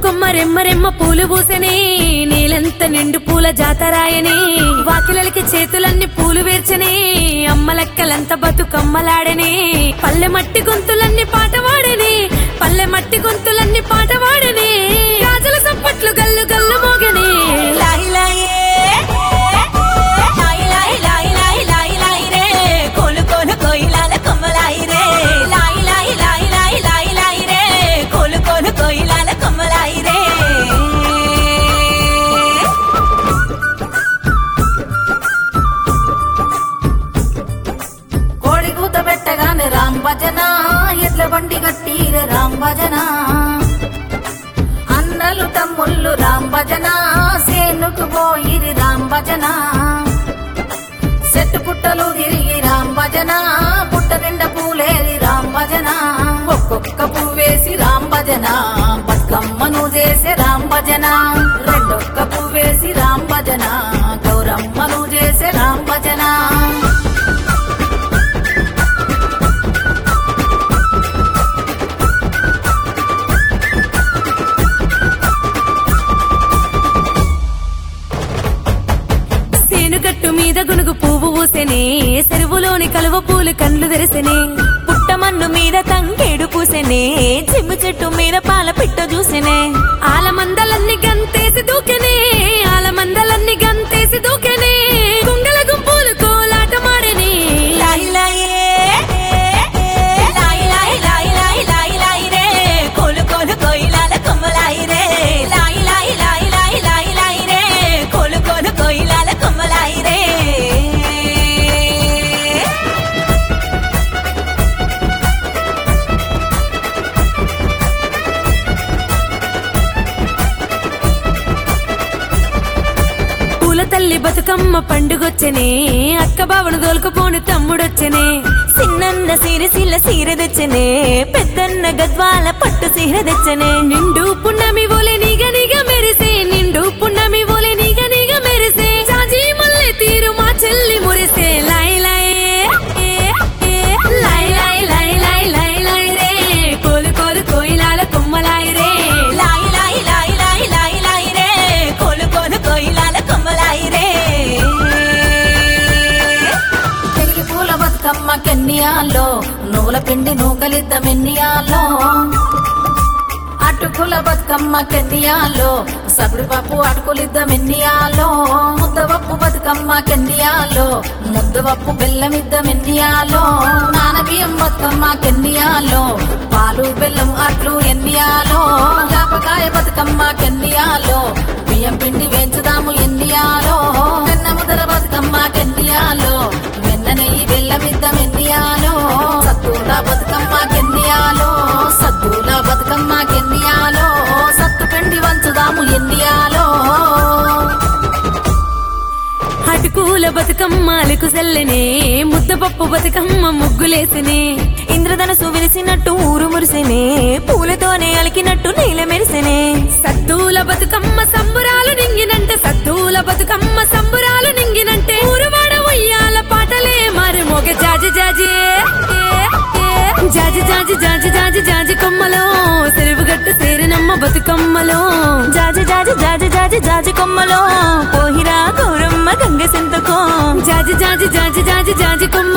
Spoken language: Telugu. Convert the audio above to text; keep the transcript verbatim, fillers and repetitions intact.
కొమ్మ రెమ్మ రెమ్మ పూలు పూసెనే నీలంత నిండు పూల జాతరాయనే వాకిలకి చేతులన్నీ పూలు వేర్చనే అమ్మలక్కలంత బతుకమ్మలాడనే పల్లె మట్టి గొంతులన్నీ పాట వాడనే పల్లె మట్టి గొంతులన్నీ పాట వాడనే రాజుల సప్పట్లు గల్లు గల్లు మోగనే లాయి లాయే లాయి లాయి లాయి లాయి లాయి లాయి రే కోలు కోలు కోయిలాల కొమ్మలాయి రే లాయి లాయి లాయి లాయి లాయి లాయి రే కోలు కోలు కోయిలాల కొమ్మలాయి రే కోడి కూత పెట్టగానే రామ్ భజన ఎట్ల బండి కట్టిరే రామ్ భజన అన్నలు తమ్ముళ్ళు రామ్ భజన సేనుకు పోయిరి రామ్ భజన చెట్టు పుట్టలు తిరిగి రామ్ భజన పుట్ట నిండా పూలేరి రామ్ భజన ఒక్కొక్క పువ్వేసి రామ్ భజన బతుకమ్మను చేసే రామ్ భజన రెండొక్క పువ్వేసి రామ్ భజన గౌరమ్మను చేసే రామ్ భజన గట్టు మీద గునుగు పువ్వు పూసెనే చెరువులోని కలువ పూలు కండ్లు తెరిసెనే పుట్టమన్ను మీద తంగేడు పూసెనే చిమ్ము చెట్టు మీద పాల పిట్ట చూసెనే ఆలమందలన్నీ గంతేసి దూకెనే ఆలమందలన్నీ గంతేసి దూకెనే గుండెల గుంపులు కోలాట మాడనే లాయి లాయే లాయి లాయి లాయి లాయి లాయి లాయి రే కోలు కోలు కోయిలాల కొమ్మలాయి రే లాయి లాయి లాయి లాయి లాయి లాయి రే కోలు కోలు కోయిలాల కొమ్మలాయి రే పూల తల్లి బతుకమ్మ పండుగొచ్చనే అక్క బావను దోలుకుపోని తమ్ముడొచ్చనే చిన్నన్న సిరిసిల్ల సీర తెచ్చనే పెద్దన్న గద్వాల పట్టు సీర తెచ్చనే నిండు పున్నమి ఓలే నిగ నిగ మెరిసే నిండు పున్నమి ఓలే నిగ నిగ మెరిసే జాజి మల్లె తీరు మా చెల్లి మురిసే లాయి లాయి లాయి లాయి లాయి లాయి లాయి లాయి రే కోలు కోలు కోయిలాల కొమ్మలాయి రే లాయి లాయి లాయి లాయి లాయి లాయి రే కోలు కోలు కోయిలాల కొమ్మలాయి రే పెరిగి పూల బతుకమ్మ కెన్నియాలో నువ్వుల పిండి నూకలిద్దమెన్నియాలో అటుకుల బతుకమ్మ కెన్నియాలో సబడి పప్పు అటుకులిద్దమెన్నియాలో ముద్దవప్పు బతుకమ్మ కెన్నియాలో ముద్దవప్పు బెల్లమిద్దమెన్నియాలో నానబియ్యం బతుకమ్మ కెన్నియాలో పాలు బెల్లం అట్లు ఎన్నియాలో జాపకాయ బతుకమ్మ కెన్నియాలో బియ్యం పిండి వేంచుదాము ఎన్నియాలో వెన్న ముదర బతుకమ్మ కెన్నియాలో వెన్న నెయ్యి బెల్లమిద్దం ఎన్నియాలో సత్తుల బతుకమ్మ కెన్నియాలో సద్దుల బతుకమ్మ కెన్నియాలో సత్తు పిండి వంచుదాము ఎన్నియాలో అటుకుల బతుకమ్మ అలుకు సెల్లనే ముద్దపప్పు బతుకమ్మ ముగ్గులేసనే ఇంద్రధనసు విరిసినట్టు ఊరు మురిసెనే పూలతోనే అలికినట్టు నీల మెరిసెనే సద్దుల బతుకమ్మ సంబురాలు నింగినంటే సద్దుల బతుకమ్మ సంబురాలు నింగినంటే ఊరువాడ ఉయ్యాల పాటలే మారు మోగ జాజి జాజి జాజి జాజి జాజి జాజి జాజి కొమ్మలో చెరువుగట్టు సేరినమ్మ బతుకమ్మలో జాజి జాజి జాజి జాజి జాజి కొమ్మలో పోహిరా గౌరమ్మ గంగ సింతకో జాజి జాజి జాజి జాజి జాజి కొమ్మ